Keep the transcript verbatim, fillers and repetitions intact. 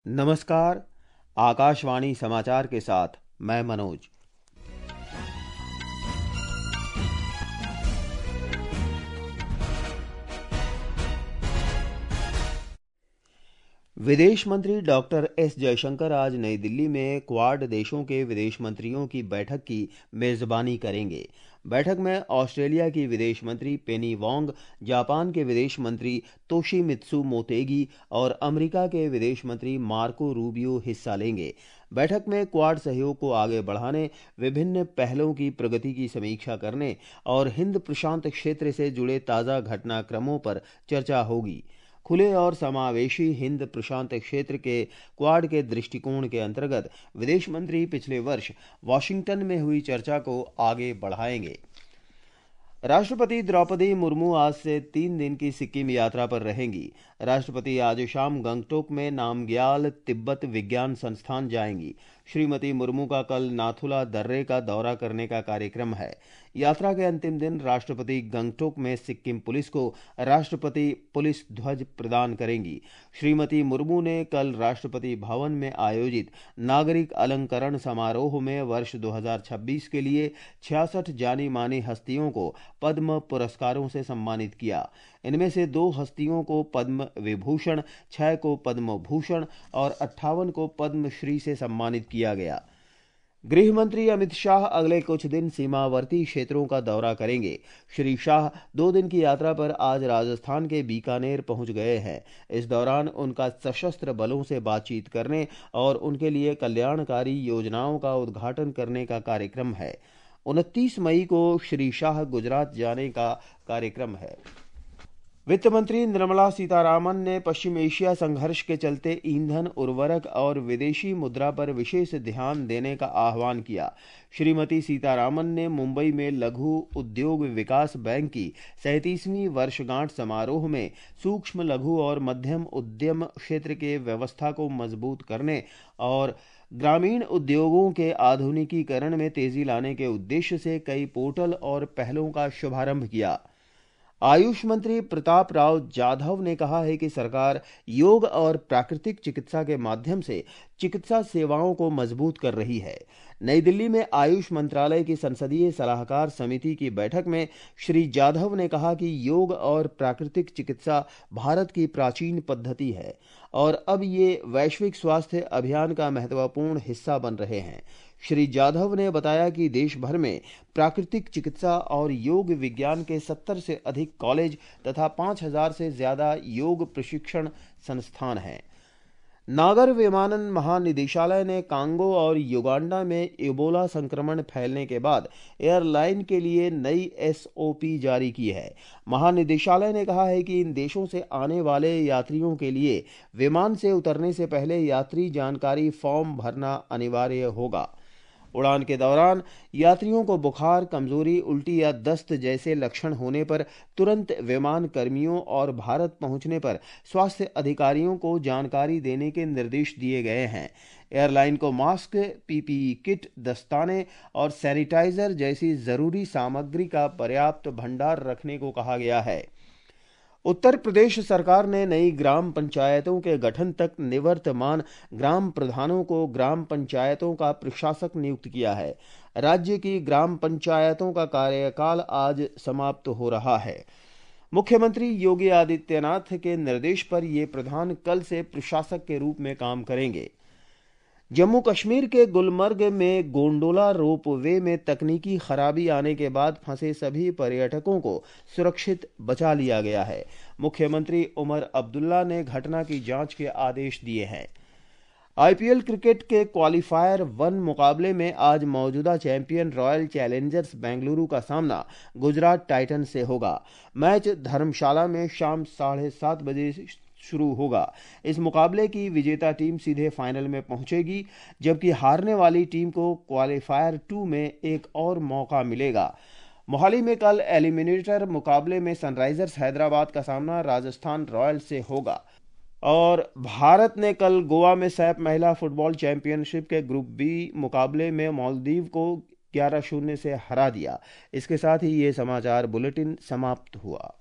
नमस्कार। आकाशवाणी समाचार के साथ मैं मनोज। विदेश मंत्री डॉक्टर एस जयशंकर आज नई दिल्ली में क्वाड देशों के विदेश मंत्रियों की बैठक की मेजबानी करेंगे। बैठक में ऑस्ट्रेलिया की विदेश मंत्री पेनी वोंग, जापान के विदेश मंत्री तोशिमित्सु मोतेगी और अमेरिका के विदेश मंत्री मार्को रूबियो हिस्सा लेंगे। बैठक में क्वाड सहयोग को आगे बढ़ाने, विभिन्न पहलों की प्रगति की समीक्षा करने और हिंद प्रशांत क्षेत्र से जुड़े ताज़ा घटनाक्रमों पर चर्चा होगी। खुले और समावेशी हिंद प्रशांत क्षेत्र के क्वाड के दृष्टिकोण के अंतर्गत विदेश मंत्री पिछले वर्ष वॉशिंगटन में हुई चर्चा को आगे बढ़ाएंगे। राष्ट्रपति द्रौपदी मुर्मू आज से तीन दिन की सिक्किम यात्रा पर रहेंगी। राष्ट्रपति आज शाम गंगटोक में नामग्याल तिब्बत विज्ञान संस्थान जाएंगी। श्रीमती मुर्मू का कल नाथुला दर्रे का दौरा करने का कार्यक्रम है। यात्रा के अंतिम दिन राष्ट्रपति गंगटोक में सिक्किम पुलिस को राष्ट्रपति पुलिस ध्वज प्रदान करेंगी। श्रीमती मुर्मू ने कल राष्ट्रपति भवन में आयोजित नागरिक अलंकरण समारोह में वर्ष दो हज़ार छब्बीस के लिए छियासठ जानी मानी हस्तियों को पद्म पुरस्कारों से सम्मानित किया। इनमें से दो हस्तियों को पद्म विभूषण, छह को पद्म भूषण और अट्ठावन को पद्मश्री से सम्मानित किया गया। गृह मंत्री अमित शाह अगले कुछ दिन सीमावर्ती क्षेत्रों का दौरा करेंगे। श्री शाह दो दिन की यात्रा पर आज राजस्थान के बीकानेर पहुंच गए हैं। इस दौरान उनका सशस्त्र बलों से बातचीत करने और उनके लिए कल्याणकारी योजनाओं का उद्घाटन करने का कार्यक्रम है। उनतीस मई को श्री शाह गुजरात जाने का कार्यक्रम है। वित्त मंत्री निर्मला सीतारामन ने पश्चिम एशिया संघर्ष के चलते ईंधन, उर्वरक और विदेशी मुद्रा पर विशेष ध्यान देने का आह्वान किया। श्रीमती सीतारामन ने मुंबई में लघु उद्योग विकास बैंक की सैंतीसवीं वर्षगांठ समारोह में सूक्ष्म, लघु और मध्यम उद्यम क्षेत्र के व्यवस्था को मजबूत करने और ग्रामीण उद्योगों के आधुनिकीकरण में तेजी लाने के उद्देश्य से कई पोर्टल और पहलों का शुभारंभ किया। आयुष मंत्री प्रताप राव जाधव ने कहा है कि सरकार योग और प्राकृतिक चिकित्सा के माध्यम से चिकित्सा सेवाओं को मजबूत कर रही है। नई दिल्ली में आयुष मंत्रालय की संसदीय सलाहकार समिति की बैठक में श्री जाधव ने कहा कि योग और प्राकृतिक चिकित्सा भारत की प्राचीन पद्धति है और अब ये वैश्विक स्वास्थ्य अभियान का महत्वपूर्ण हिस्सा बन रहे हैं। श्री जाधव ने बताया कि देश भर में प्राकृतिक चिकित्सा और योग विज्ञान के सत्तर से अधिक कॉलेज तथा पाँच हज़ार से ज्यादा योग प्रशिक्षण संस्थान हैं। नागर विमानन महानिदेशालय ने कांगो और युगांडा में इबोला संक्रमण फैलने के बाद एयरलाइन के लिए नई एस ओ पी जारी की है। महानिदेशालय ने कहा है कि इन देशों से आने वाले यात्रियों के लिए विमान से उतरने से पहले यात्री जानकारी फॉर्म भरना अनिवार्य होगा। उड़ान के दौरान यात्रियों को बुखार, कमजोरी, उल्टी या दस्त जैसे लक्षण होने पर तुरंत विमान कर्मियों और भारत पहुंचने पर स्वास्थ्य अधिकारियों को जानकारी देने के निर्देश दिए गए हैं। एयरलाइन को mask, P P E kit, दस्ताने और सैनिटाइजर जैसी जरूरी सामग्री का पर्याप्त भंडार रखने को कहा गया है। उत्तर प्रदेश सरकार ने नई ग्राम पंचायतों के गठन तक निवर्तमान ग्राम प्रधानों को ग्राम पंचायतों का प्रशासक नियुक्त किया है। राज्य की ग्राम पंचायतों का कार्यकाल आज समाप्त हो रहा है। मुख्यमंत्री योगी आदित्यनाथ के निर्देश पर ये प्रधान कल से प्रशासक के रूप में काम करेंगे। जम्मू कश्मीर के गुलमर्ग में गोंडोला रोपवे में तकनीकी खराबी आने के बाद फंसे सभी पर्यटकों को सुरक्षित बचा लिया गया है। मुख्यमंत्री उमर अब्दुल्ला ने घटना की जांच के आदेश दिए हैं। आई पी एल क्रिकेट के क्वालीफायर वन मुकाबले में आज मौजूदा चैंपियन रॉयल चैलेंजर्स बेंगलुरु का सामना गुजरात टाइटंस से होगा। मैच धर्मशाला में शाम साढ़े सात बजे शुरू होगा। इस मुकाबले की विजेता टीम सीधे फाइनल में पहुंचेगी, जबकि हारने वाली टीम को क्वालीफायर टू में एक और मौका मिलेगा। मोहाली में कल एलिमिनेटर मुकाबले में सनराइजर्स हैदराबाद का सामना राजस्थान रॉयल्स से होगा और भारत ने कल गोवा में सैफ महिला फुटबॉल चैंपियनशिप के ग्रुप बी मुकाबले में मालदीव को ग्यारह शून्य से हरा दिया। इसके साथ ही ये समाचार बुलेटिन समाप्त हुआ।